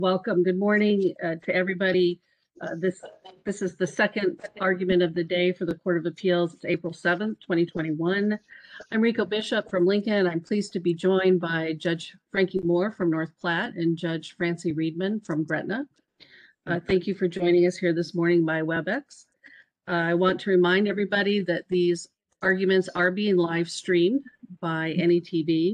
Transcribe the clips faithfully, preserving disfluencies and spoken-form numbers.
Welcome. Good morning uh, to everybody. Uh, this this is the second argument of the day for the Court of Appeals. It's April seventh, twenty twenty-one. I'm Rico Bishop from Lincoln. I'm pleased to be joined by Judge Frankie Moore from North Platte and Judge Francie Reedman from Gretna. Uh, thank you for joining us here this morning by WebEx. Uh, I want to remind everybody that these arguments are being live streamed by N E T V,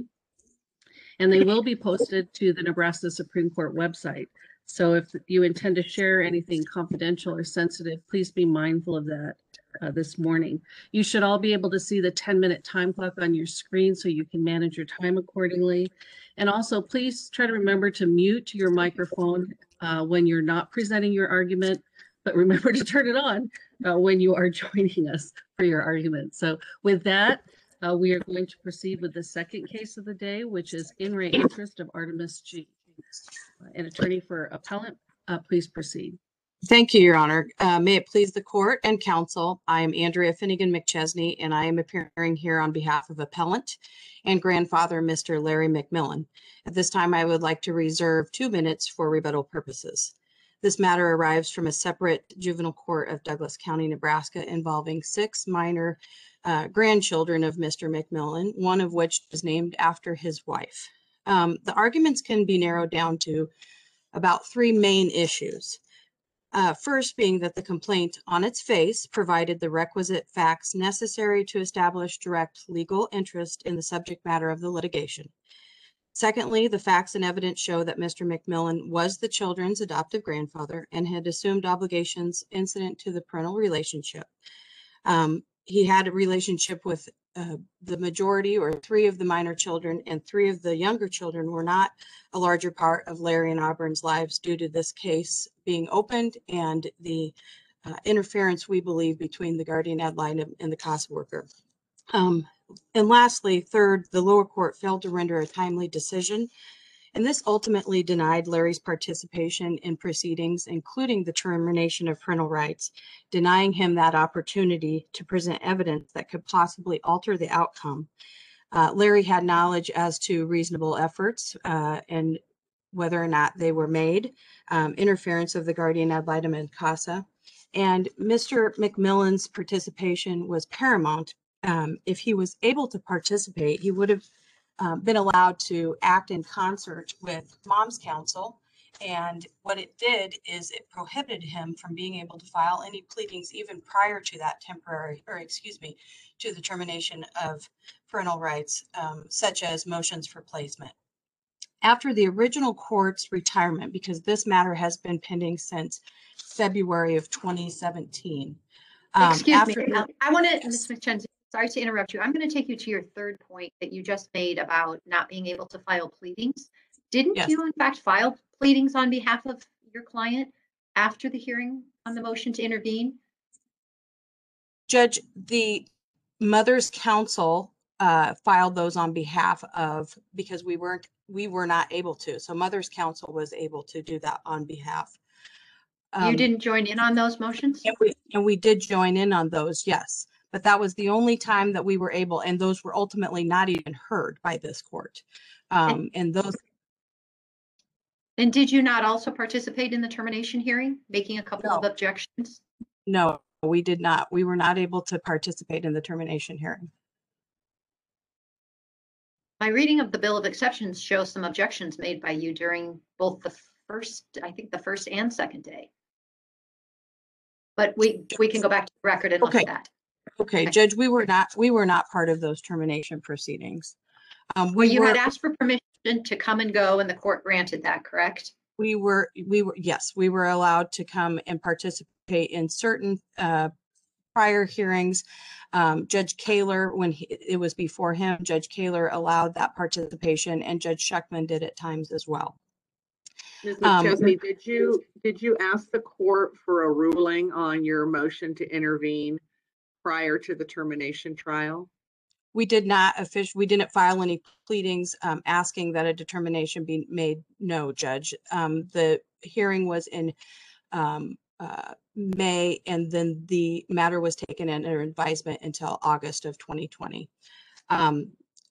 and they will be posted to the Nebraska Supreme Court website. So if you intend to share anything confidential or sensitive, please be mindful of that uh, this morning. You should all be able to see the ten minute time clock on your screen so you can manage your time accordingly. And also please try to remember to mute your microphone uh, when you're not presenting your argument, but remember to turn it on uh, when you are joining us for your argument. So with that, Uh, we are going to proceed with the second case of the day, which is in re interest of Artemis G. Uh, an attorney for appellant, uh, please proceed. Thank you, Your Honor. Uh, may it please the court and counsel, I am Andrea Finnegan McChesney, and I am appearing here on behalf of appellant and grandfather, Mister Larry McMillan. At this time, I would like to reserve two minutes for rebuttal purposes. This matter arrives from a separate juvenile court of Douglas County, Nebraska, involving six minor uh, grandchildren of Mister McMillan, one of which is named after his wife. Um, the arguments can be narrowed down to about three main issues. Uh, first being that the complaint on its face provided the requisite facts necessary to establish direct legal interest in the subject matter of the litigation. Secondly, the facts and evidence show that Mister McMillan was the children's adoptive grandfather and had assumed obligations incident to the parental relationship. Um, he had a relationship with uh, the majority or three of the minor children, and three of the younger children were not a larger part of Larry and Auburn's lives due to this case being opened and the uh, interference, we believe, between the guardian ad litem and the C A S A worker. Um, and lastly, third, the lower court failed to render a timely decision, and this ultimately denied Larry's participation in proceedings, including the termination of parental rights, denying him that opportunity to present evidence that could possibly alter the outcome. Uh, Larry had knowledge as to reasonable efforts uh, and whether or not they were made, um, interference of the guardian ad litem and C A S A, and Mister McMillan's participation was paramount. Um, if he was able to participate, he would have uh, been allowed to act in concert with mom's counsel. And what it did is it prohibited him from being able to file any pleadings even prior to that temporary, or excuse me, to the termination of parental rights, um, such as motions for placement. After the original court's retirement, because this matter has been pending since February of twenty seventeen. Um, Excuse me, the, I want to, yes. Miz McChesney, sorry to interrupt you. I'm going to take you to your third point that you just made about not being able to file pleadings. Didn't yes. you, in fact, file pleadings on behalf of your client after the hearing on the motion to intervene? Judge, the mother's counsel uh, filed those on behalf of, because we weren't, we were not able to. So mother's counsel was able to do that on behalf. Um, you didn't join in on those motions? And we, and we did join in on those, yes. But that was the only time that we were able, and those were ultimately not even heard by this court. Um, and, and those. And did you not also participate in the termination hearing, making a couple no. of objections? No, we did not. We were not able to participate in the termination hearing. My reading of the Bill of Exceptions shows some objections made by you during both the first, I think the first and second day. But we we can go back to the record and okay. look at that. Okay, okay, Judge, we were not we were not part of those termination proceedings. Um, we well, you were, had asked for permission to come and go, and the court granted that, correct? We were we were yes, we were allowed to come and participate in certain uh, prior hearings. Um, Judge Kaler, when he, it was before him, Judge Kaler allowed that participation, and Judge Schuckman did at times as well. Miz McChesney, um, did you did you ask the court for a ruling on your motion to intervene prior to the termination trial? We did not officially, we didn't file any pleadings um, asking that a determination be made. No, Judge. Um, the hearing was in um, uh, May, and then the matter was taken under advisement until August of twenty twenty. Um,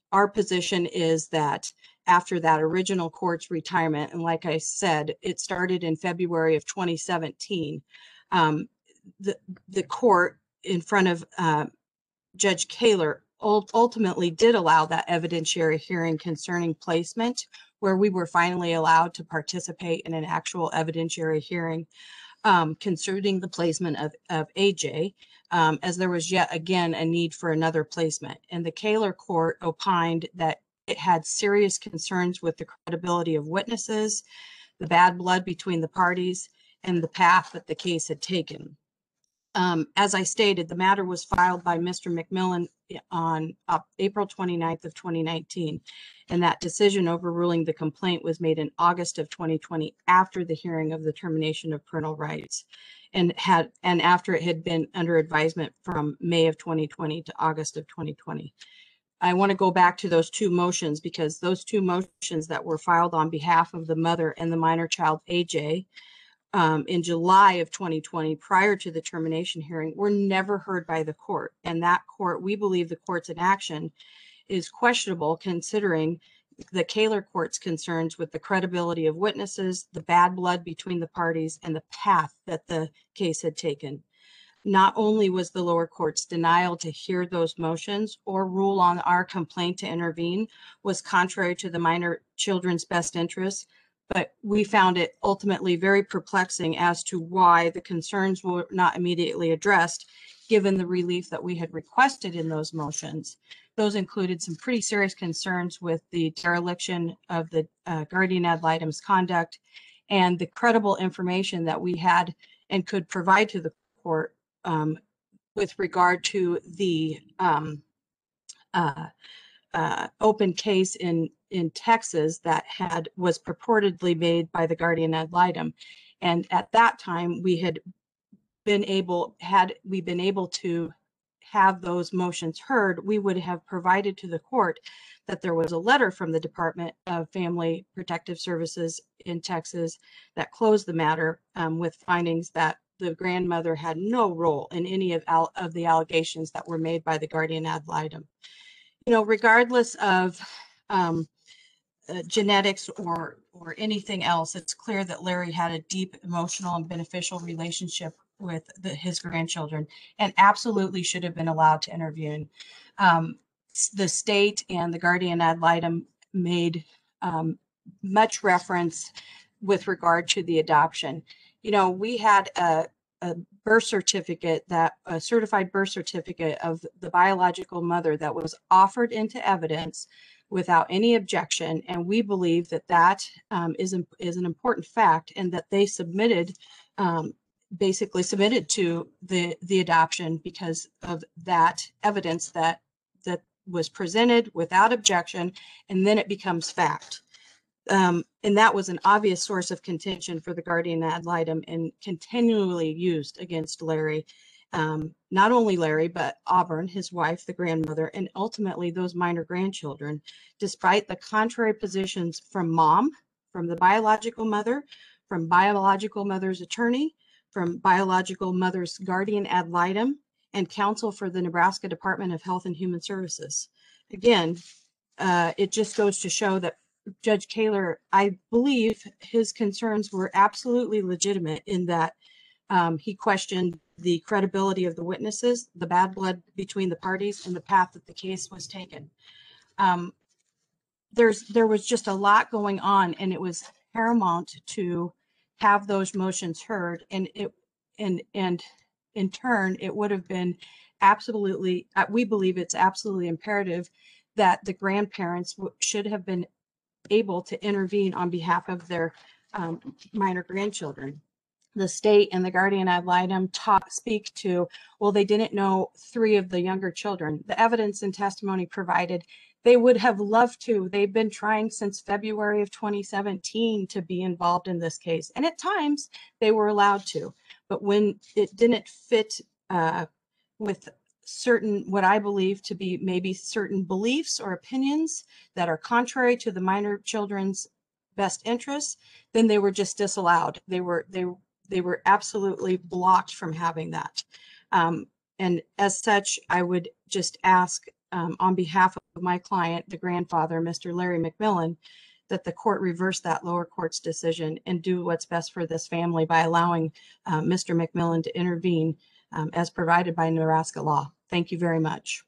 our position is that after that original court's retirement, and like I said, it started in February of twenty seventeen, um, the, the court in front of uh, Judge Kaler ultimately did allow that evidentiary hearing concerning placement, where we were finally allowed to participate in an actual evidentiary hearing um, concerning the placement of, of A J, um, as there was yet again a need for another placement. And the Kaler court opined that it had serious concerns with the credibility of witnesses, the bad blood between the parties, and the path that the case had taken. Um, as I stated, the matter was filed by Mister McMillan on uh, April twenty-ninth of twenty nineteen, and that decision overruling the complaint was made in August of twenty twenty after the hearing of the termination of parental rights, and had and after it had been under advisement from May of twenty twenty to August of twenty twenty. I want to go back to those two motions because those two motions that were filed on behalf of the mother and the minor child A J Um, in July of twenty twenty, prior to the termination hearing, were never heard by the court. And that court, we believe the court's inaction is questionable considering the Kaler court's concerns with the credibility of witnesses, the bad blood between the parties, and the path that the case had taken. Not only was the lower court's denial to hear those motions or rule on our complaint to intervene was contrary to the minor children's best interests, but we found it ultimately very perplexing as to why the concerns were not immediately addressed, given the relief that we had requested in those motions. Those included some pretty serious concerns with the dereliction of the uh, guardian ad litem's conduct and the credible information that we had and could provide to the court um, with regard to the um, uh, uh, open case in in Texas that had was purportedly made by the guardian ad litem, and at that time we had been able had we been able to have those motions heard, we would have provided to the court that there was a letter from the Department of Family Protective Services in Texas that closed the matter um, with findings that the grandmother had no role in any of, al- of the allegations that were made by the guardian ad litem. You know, regardless of um, uh, genetics or or anything else, it's clear that Larry had a deep emotional and beneficial relationship with the, his grandchildren and absolutely should have been allowed to intervene. Um, the state and the guardian ad litem made um, much reference with regard to the adoption. You know, we had a, a birth certificate, that a certified birth certificate of the biological mother that was offered into evidence without any objection, and we believe that that um, is, is an important fact, and that they submitted, um, basically submitted to the, the adoption because of that evidence that, that was presented without objection, and then it becomes fact. Um, and that was an obvious source of contention for the guardian ad litem and continually used against Larry. Um, not only Larry, but Auburn, his wife, the grandmother, and ultimately those minor grandchildren, despite the contrary positions from mom, from the biological mother, from biological mother's attorney, from biological mother's guardian ad litem, and counsel for the Nebraska Department of Health and Human Services. Again, uh, it just goes to show that Judge Kaler, I believe his concerns were absolutely legitimate in that um, he questioned the credibility of the witnesses, the bad blood between the parties, and the path that the case was taken. Um, there's there was just a lot going on, and it was paramount to have those motions heard. And it and and in turn, it would have been absolutely. Uh, we believe it's absolutely imperative that the grandparents w- should have been able to intervene on behalf of their um, minor grandchildren. The state and the guardian ad litem talk, speak to, well, they didn't know three of the younger children. The evidence and testimony provided, they would have loved to. They've been trying since February of twenty seventeen to be involved in this case. And at times they were allowed to, but when it didn't fit uh, with certain, what I believe to be maybe certain beliefs or opinions that are contrary to the minor children's best interests, then they were just disallowed. They were, they They were absolutely blocked from having that. Um, and as such, I would just ask um, on behalf of my client, the grandfather, Mister Larry McMillan, that the court reverse that lower court's decision and do what's best for this family by allowing uh, Mister McMillan to intervene um, as provided by Nebraska law. Thank you very much.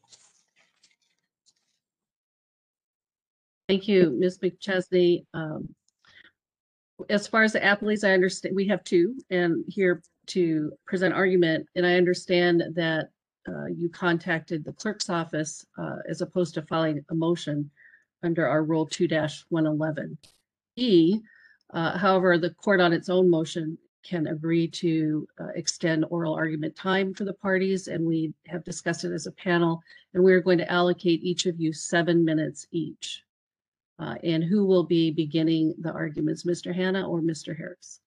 Thank you, Miz McChesney. Um, as far as the appellees, I understand we have two and here to present argument, and I understand that uh, you contacted the clerk's office uh, as opposed to filing a motion under our Rule two one eleven E. Uh, however, the court on its own motion can agree to uh, extend oral argument time for the parties, and we have discussed it as a panel, and we're going to allocate each of you seven minutes each. Uh, and who will be beginning the arguments, Mister Hanna or Mister Harris?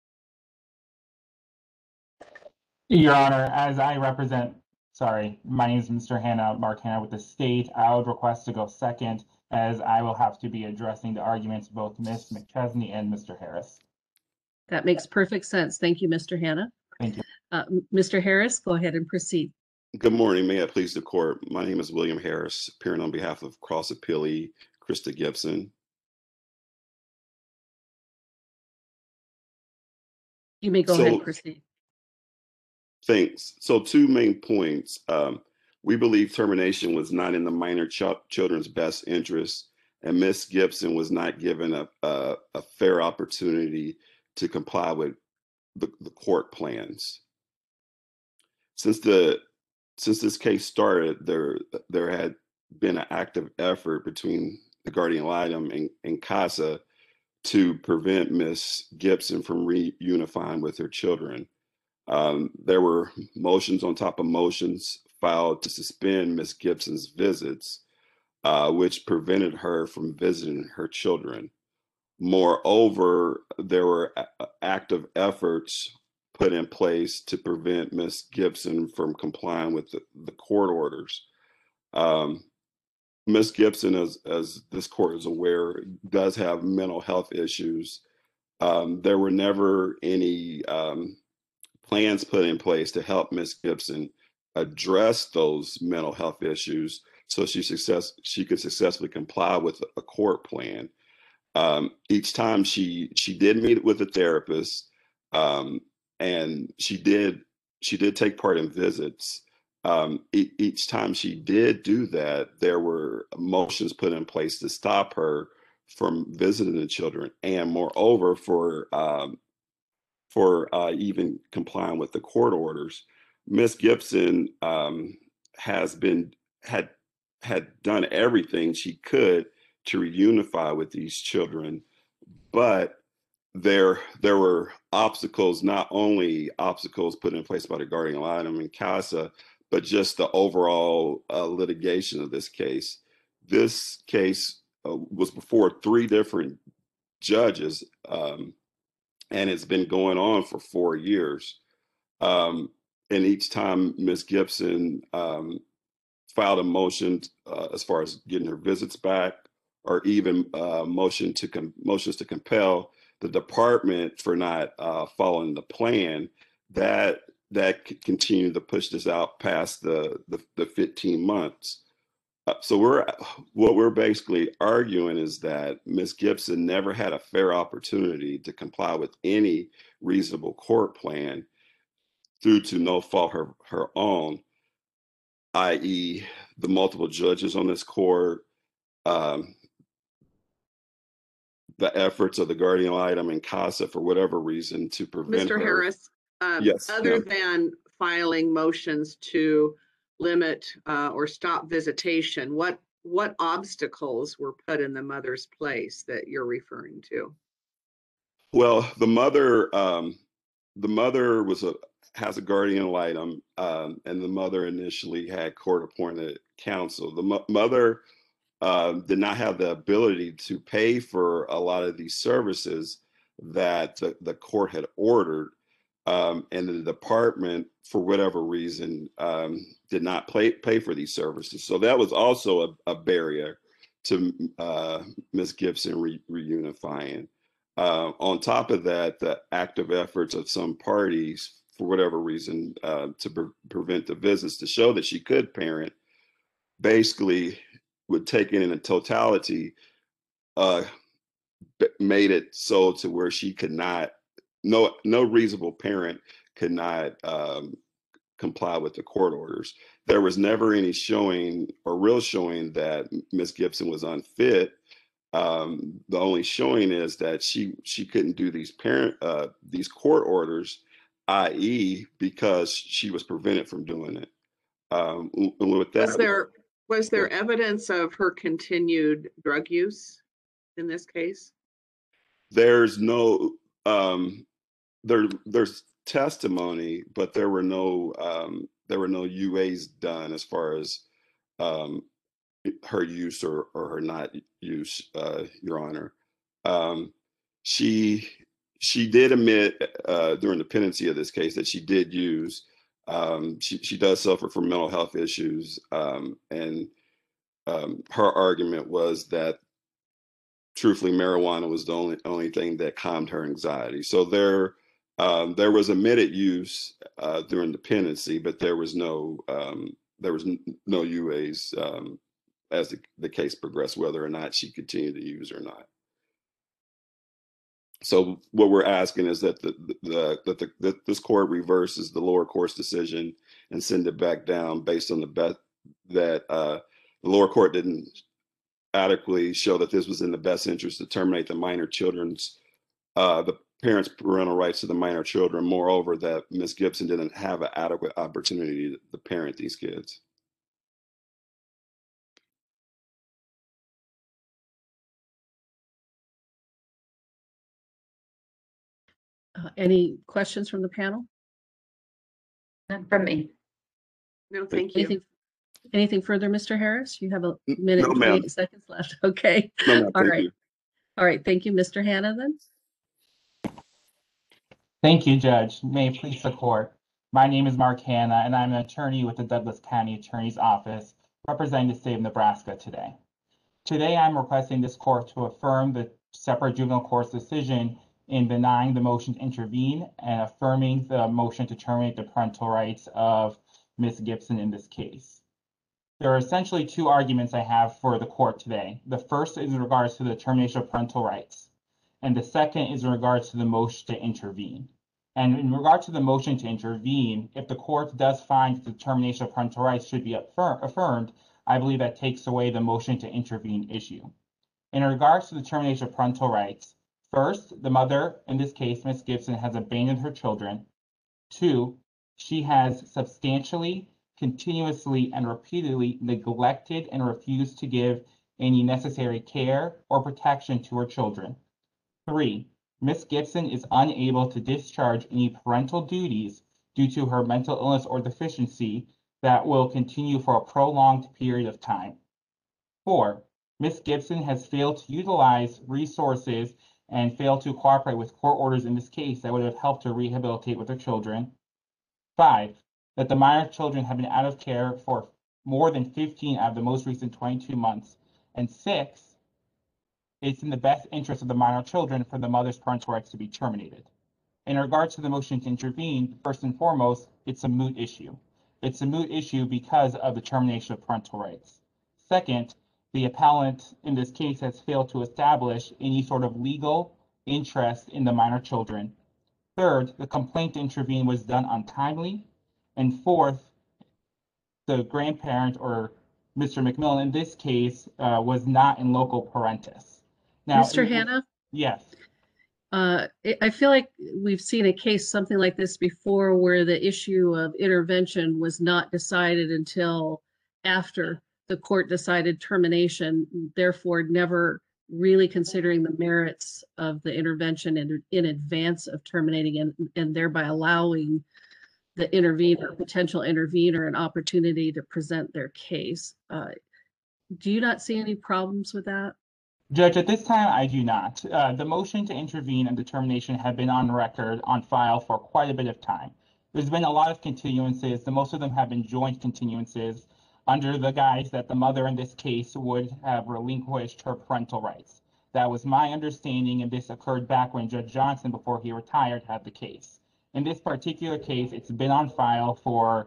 Your Honor, as I represent, sorry, my name is Mister Hanna, Mark Hanna with the state. I would request to go second, as I will have to be addressing the arguments of both Miz McChesney and Mister Harris. That makes perfect sense. Thank you, Mister Hanna. Thank you. Uh, Mister Harris, go ahead and proceed. Good morning. May it please the court. My name is William Harris, appearing on behalf of cross appealee Krista Gibson. You may go So, ahead and proceed. Thanks. So two main points. Um, we believe termination was not in the minor ch children's best interest, and Miz Gibson was not given a, a, a fair opportunity to comply with the, the court plans. Since the since this case started, there there had been an active effort between the guardian ad litem and, and CASA to prevent Miz Gibson from reunifying with her children. Um, there were motions on top of motions filed to suspend Miz Gibson's visits, uh, which prevented her from visiting her children. Moreover, there were active efforts put in place to prevent Miz Gibson from complying with the, the court orders. Um, Miz Gibson, as, as this court is aware, does have mental health issues. Um, there were never any um, plans put in place to help Miz Gibson address those mental health issues so she success she could successfully comply with a court plan. Um, each time she she did meet with a therapist, um, and she did she did take part in visits. Um, e each time she did do that, there were motions put in place to stop her from visiting the children, and moreover, for um, for uh, even complying with the court orders. Miz Gibson um, has been had had done everything she could to reunify with these children, but there there were obstacles, not only obstacles put in place by the guardian ad litem and CASA, but just the overall uh, litigation of this case. This case uh, was before three different judges, um, and it's been going on for four years. Um, and each time Miz Gibson um, filed a motion uh, as far as getting her visits back, or even uh, motion to com motions to compel the department for not uh, following the plan, that that continued to push this out past the the, the fifteen months. Uh, so we're what we're basically arguing is that Miz Gibson never had a fair opportunity to comply with any reasonable court plan due to no fault her her own, that is, the multiple judges on this court, um, the efforts of the guardian ad litem and CASA for whatever reason to prevent Mister her. Harris, um, Yes, other ma'am. than filing motions to limit uh, or stop visitation, what what obstacles were put in the mother's place that you're referring to? Well, the mother, um, the mother was a has a guardian ad litem, um, and the mother initially had court-appointed counsel. The mo mother uh, did not have the ability to pay for a lot of these services that the, the court had ordered, um, and the department, for whatever reason, um, did not pay pay for these services. So that was also a, a barrier to uh, Miz Gibson re reunifying. Uh, on top of that, the active efforts of some parties, for whatever reason, uh, to pre prevent the visits to show that she could parent, basically, would take it in a totality, uh, made it so to where she could not, no, no reasonable parent could not um, comply with the court orders. There was never any showing or real showing that Miss Gibson was unfit. Um, the only showing is that she she couldn't do these parent uh, these court orders, that is, because she was prevented from doing it. Um, with that, was there was there evidence of her continued drug use in this case? There's no um, there there's testimony, but there were no um, there were no U As done as far as um, her use or, or her not use, uh, Your Honor. Um, she she did admit uh, during the pendency of this case that she did use. Um, she she does suffer from mental health issues, um, and um, her argument was that truthfully marijuana was the only only thing that calmed her anxiety. So there um, there was admitted use uh, during the pendency, but there was no um, there was n- no U As um, as the, the case progressed, whether or not she continued to use or not. So what we're asking is that the, the that the that this court reverses the lower court's decision and send it back down based on the bet that uh, the lower court didn't adequately show that this was in the best interest to terminate the minor children's uh, the parents' parental rights to the minor children. Moreover, that Miz Gibson didn't have an adequate opportunity to, to parent these kids. Uh, Any questions from the panel? None from me. No, thank you. Anything, anything further, Mister Harris? You have a minute No, and ma'am. twenty-eight seconds left. Okay. No, no, All thank right. you. All right. Thank you, Mister Hanna, then. Thank you, Judge. May it please the court. My name is Mark Hanna, and I'm an attorney with the Douglas County Attorney's Office, representing the state of Nebraska today. Today, I'm requesting this court to affirm the separate juvenile court's decision in denying the motion to intervene and affirming the motion to terminate the parental rights of Miz Gibson in this case. There are essentially two arguments I have for the court today. The first is in regards to the termination of parental rights, and the second is in regards to the motion to intervene. And in regard to the motion to intervene, if the court does find that the termination of parental rights should be affirm affirmed, I believe that takes away the motion to intervene issue. In regards to the termination of parental rights, first, the mother, in this case, Miz Gibson, has abandoned her children. Two, she has substantially, continuously, and repeatedly neglected and refused to give any necessary care or protection to her children. Three, Miz Gibson is unable to discharge any parental duties due to her mental illness or deficiency that will continue for a prolonged period of time. Four, Miz Gibson has failed to utilize resources and failed to cooperate with court orders in this case that would have helped her rehabilitate with her children. Five, that the minor children have been out of care for more than fifteen out of the most recent twenty-two months. And six, it's in the best interest of the minor children for the mother's parental rights to be terminated. In regards to the motion to intervene, first and foremost, it's a moot issue. It's a moot issue because of the termination of parental rights. Second, the appellant in this case has failed to establish any sort of legal interest in the minor children. Third, the complaint to intervene was done untimely. And fourth, the grandparent, or Mister McMillan in this case, uh, was not in loco parentis. Now, Mister in- Hanna, Yes. uh, I- I feel like we've seen a case something like this before where the issue of intervention was not decided until after the court decided termination, therefore never really considering the merits of the intervention in, in advance of terminating and, and thereby allowing the intervener, potential intervener, an opportunity to present their case. Uh, do you not see any problems with that? Judge, at this time, I do not. Uh, the motion to intervene and determination have been on record, on file for quite a bit of time. There's been a lot of continuances. The most of them have been joint continuances under the guise that the mother in this case would have relinquished her parental rights. That was my understanding, and this occurred back when Judge Johnson, before he retired, had the case. In this particular case, it's been on file for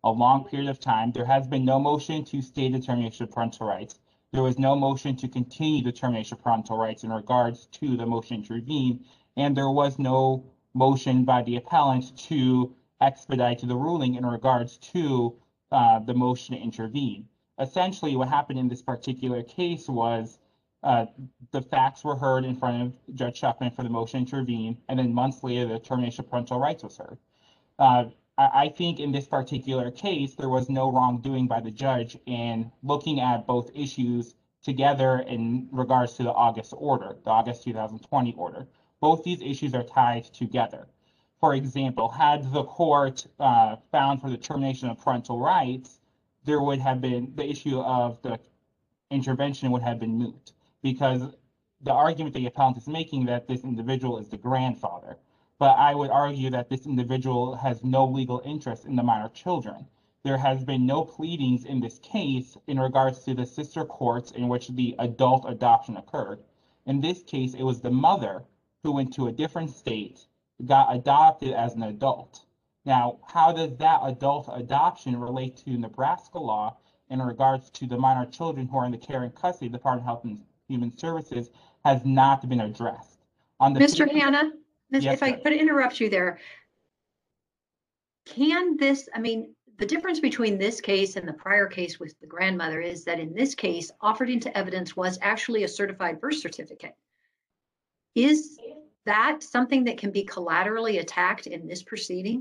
a long period of time. There has been no motion to stay the termination of parental rights. There was no motion to continue the termination of parental rights in regards to the motion to intervene, and there was no motion by the appellant to expedite the ruling in regards to uh, the motion to intervene. Essentially, what happened in this particular case was uh, the facts were heard in front of Judge Shuckman for the motion to intervene, and then months later, the termination of parental rights was heard. Uh, I, I think in this particular case, there was no wrongdoing by the judge in looking at both issues together in regards to the August order, the August two thousand twenty order. Both these issues are tied together. For example, had the court uh, found for the termination of parental rights, there would have been the issue of the intervention would have been moot, because the argument the appellant is making that this individual is the grandfather. But I would argue that this individual has no legal interest in the minor children. There has been no pleadings in this case in regards to the sister courts in which the adult adoption occurred. In this case, it was the mother who went to a different state, got adopted as an adult. Now, how does that adult adoption relate to Nebraska law in regards to the minor children who are in the care and custody of the Department of Health and Human Services has not been addressed. On the Mister Hanna, Yes, if I Judge. could interrupt you there. Can this, I mean, the difference between this case and the prior case with the grandmother is that in this case, offered into evidence was actually a certified birth certificate. Is that something that can be collaterally attacked in this proceeding?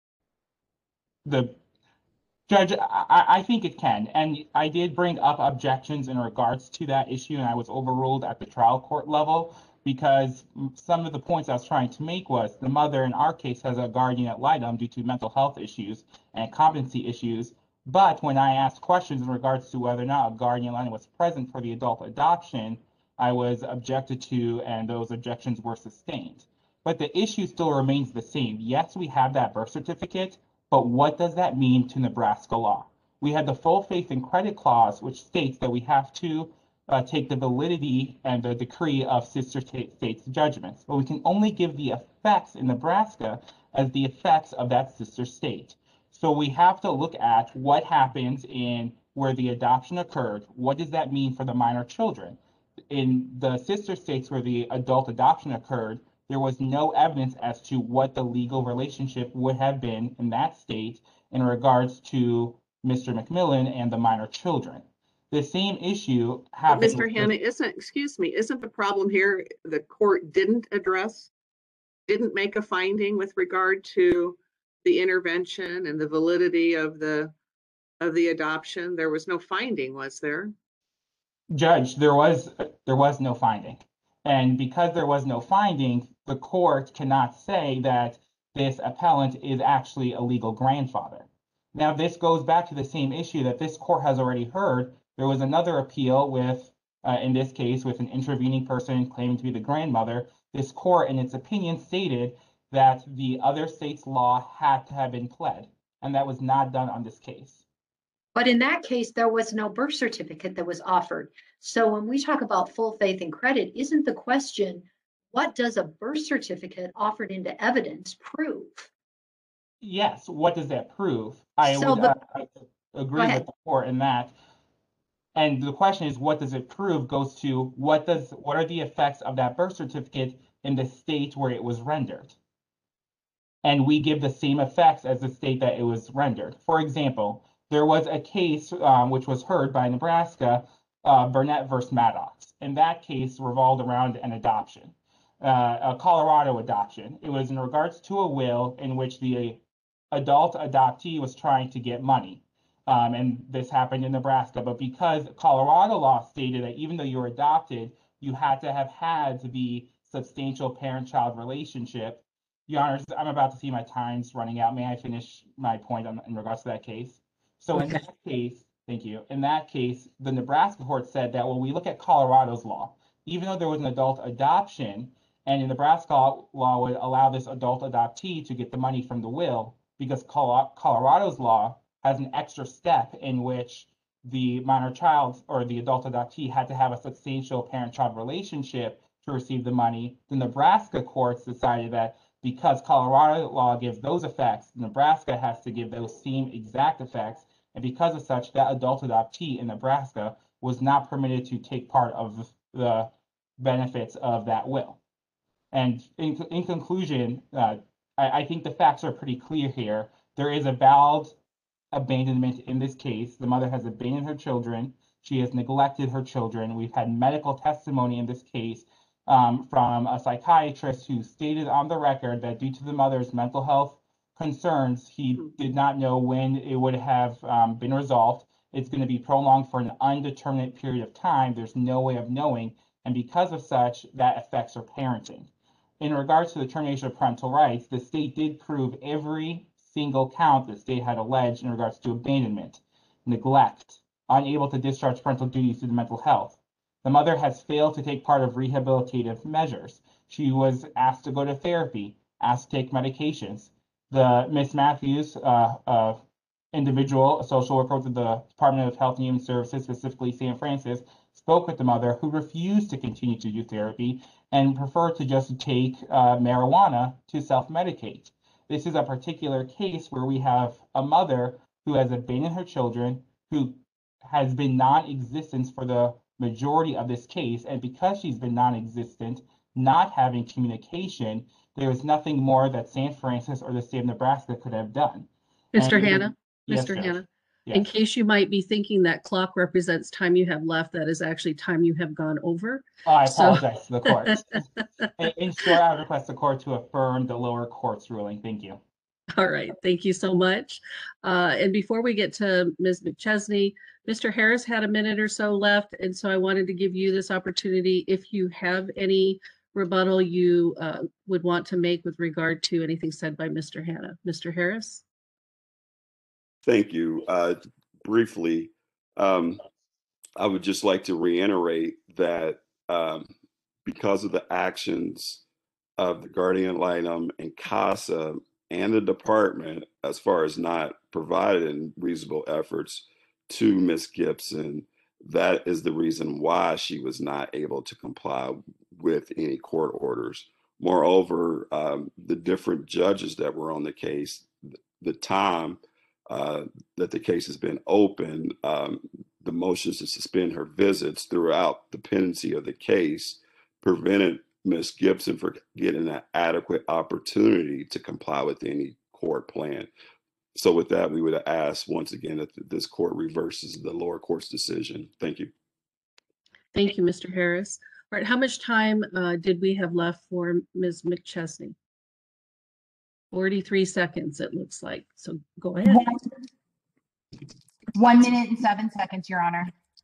The Judge, I, I think it can, and I did bring up objections in regards to that issue, and I was overruled at the trial court level because some of the points I was trying to make was the mother in our case has a guardian ad litem due to mental health issues and competency issues. But when I asked questions in regards to whether or not a guardian ad litem was present for the adult adoption, I was objected to, and those objections were sustained. But the issue still remains the same. Yes, we have that birth certificate, but what does that mean to Nebraska law? We have the full faith and credit clause, which states that we have to uh, take the validity and the decree of sister states' judgments, but we can only give the effects in Nebraska as the effects of that sister state. So we have to look at what happens in where the adoption occurred. What does that mean for the minor children? In the sister states where the adult adoption occurred, there was no evidence as to what the legal relationship would have been in that state in regards to Mister McMillan and the minor children. The same issue happened. Mister Hanna, isn't, excuse me, isn't the problem here the court didn't address, didn't make a finding with regard to the intervention and the validity of the of the adoption? There was no finding, was there? Judge, there was there was no finding. And because there was no finding, the court cannot say that this appellant is actually a legal grandfather. Now, this goes back to the same issue that this court has already heard. There was another appeal with, uh, in this case, with an intervening person claiming to be the grandmother. This court, in its opinion, stated that the other state's law had to have been pled, and that was not done on this case. But in that case, there was no birth certificate that was offered. So when we talk about full faith and credit, isn't the question, what does a birth certificate offered into evidence prove? Yes, what does that prove? I So would the- uh, I agree with the court in that. And the question is, what does it prove goes to what does what are the effects of that birth certificate in the state where it was rendered? And we give the same effects as the state that it was rendered. For example, there was a case um, which was heard by Nebraska, uh, Burnett versus Maddox. And that case revolved around an adoption, uh, a Colorado adoption. It was in regards to a will in which the adult adoptee was trying to get money. Um, and this happened in Nebraska. But because Colorado law stated that even though you were adopted, you had to have had the substantial parent-child relationship. Your Honors, I'm about to see my time's running out. May I finish my point on, in regards to that case? So in that case, thank you. In that case, the Nebraska court said that when we look at Colorado's law, even though there was an adult adoption, and in Nebraska law would allow this adult adoptee to get the money from the will, because Colorado's law has an extra step in which the minor child or the adult adoptee had to have a substantial parent-child relationship to receive the money. The Nebraska courts decided that Because Colorado law gives those effects, Nebraska has to give those same exact effects. And because of such, that adult adoptee in Nebraska was not permitted to take part of the benefits of that will. And in, in conclusion, uh, I, I think the facts are pretty clear here. There is a valid abandonment in this case. The mother has abandoned her children. She has neglected her children. We've had medical testimony in this case um, from a psychiatrist who stated on the record that due to the mother's mental health concerns, he did not know when it would have um, been resolved. It's going to be prolonged for an undeterminate period of time. There's no way of knowing. And because of such, that affects her parenting. In regards to the termination of parental rights, the state did prove every single count the state had alleged in regards to abandonment, neglect, unable to discharge parental duties due to mental health. The mother has failed to take part of rehabilitative measures. She was asked to go to therapy, asked to take medications. The Miss Matthews, uh, uh, individual, a social worker with the Department of Health and Human Services, specifically Saint Francis, spoke with the mother, who refused to continue to do therapy and preferred to just take uh, marijuana to self-medicate. This is a particular case where we have a mother who has abandoned her children, who has been non-existent for the majority of this case. And because she's been non-existent, not having communication, there is nothing more that Saint Francis or the state of Nebraska could have done. Mister And- Hanna, Yes, Mister Judge. Hanna, Yes. in case you might be thinking that clock represents time you have left, that is actually time you have gone over. Oh, I So- apologize to the court. in, in short, I would request the court to affirm the lower court's ruling. Thank you. All right, thank you so much. Uh, and before we get to Miz McChesney, Mister Harris had a minute or so left, and so I wanted to give you this opportunity. If you have any rebuttal you uh, would want to make with regard to anything said by Mister Hanna. Mister Harris? Thank you. Uh, briefly, um, I would just like to reiterate that um, because of the actions of the guardian ad litem and CASA and the department, as far as not providing reasonable efforts to Miz Gibson, that is the reason why she was not able to comply with any court orders. Moreover, um, the different judges that were on the case, the time uh, that the case has been open, um, the motions to suspend her visits throughout the pendency of the case prevented Miz Gibson from getting an adequate opportunity to comply with any court plan. So with that, we would ask once again that this court reverses the lower court's decision. Thank you. Thank you, Mister Harris. All right, how much time uh, did we have left for Miz McChesney? forty-three seconds, it looks like. So go ahead. One minute and seven seconds, Your Honor.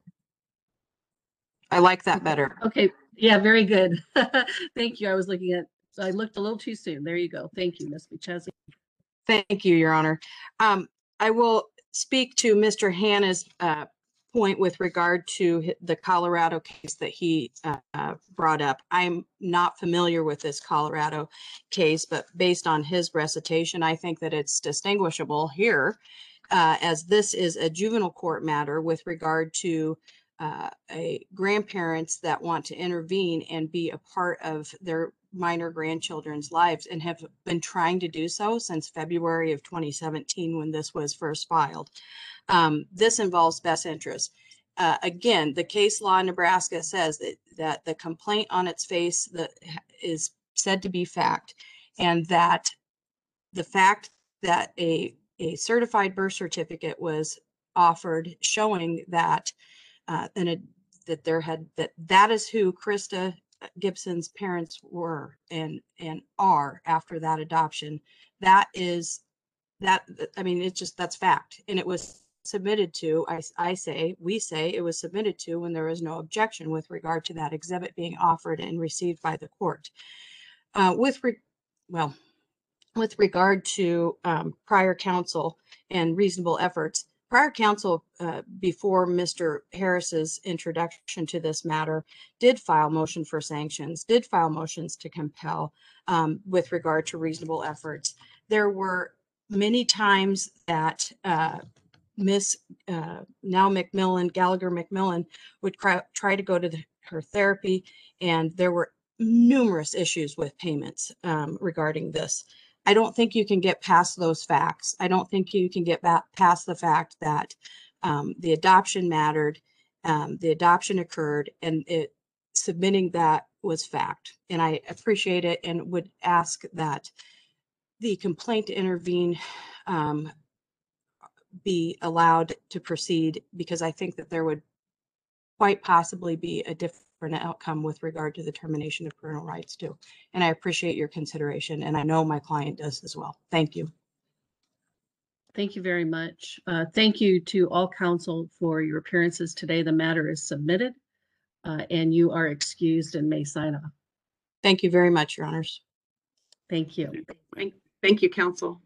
I like that better. Okay, yeah, very good. Thank you. I was looking at, I looked a little too soon. There you go. Thank you, Miz McChesney. Thank you, Your Honor. Um, I will speak to Mister Hanna's uh, point with regard to hi- the Colorado case that he uh, uh, brought up. I'm not familiar with this Colorado case, but based on his recitation, I think that it's distinguishable here, uh, as this is a juvenile court matter with regard to uh, a grandparents that want to intervene and be a part of their minor grandchildren's lives and have been trying to do so since February of twenty seventeen when this was first filed. Um, this involves best interest. Uh, again, the case law in Nebraska says that, that the complaint on its face that is said to be fact, and that the fact that a, a certified birth certificate was offered showing that uh, and it, that there had that that is who Krista Gibson's parents were and and are after that adoption. That is that I mean it's just that's fact, and it was submitted to I, I say we say it was submitted to when there was no objection with regard to that exhibit being offered and received by the court. Uh, with re, well with regard to um, prior counsel and reasonable efforts. Prior counsel, uh, before Mister Harris's introduction to this matter, did file motion for sanctions, did file motions to compel um, with regard to reasonable efforts. There were many times that uh, Miss uh, now McMillan, Gallagher McMillan, would cry, try to go to the, her therapy, and there were numerous issues with payments um, regarding this. I don't think you can get past those facts. I don't think you can get back past the fact that um, the adoption mattered, um, the adoption occurred, and it submitting that was fact. And I appreciate it and would ask that the complaint to intervene um, be allowed to proceed, because I think that there would quite possibly be a different outcome with regard to the termination of parental rights too. And I appreciate your consideration, and I know my client does as well. Thank you. Thank you very much. Uh, thank you to all counsel for your appearances today. The matter is submitted uh, and you are excused and may sign off. Thank you very much, Your Honors. Thank you. Thank, thank you, counsel.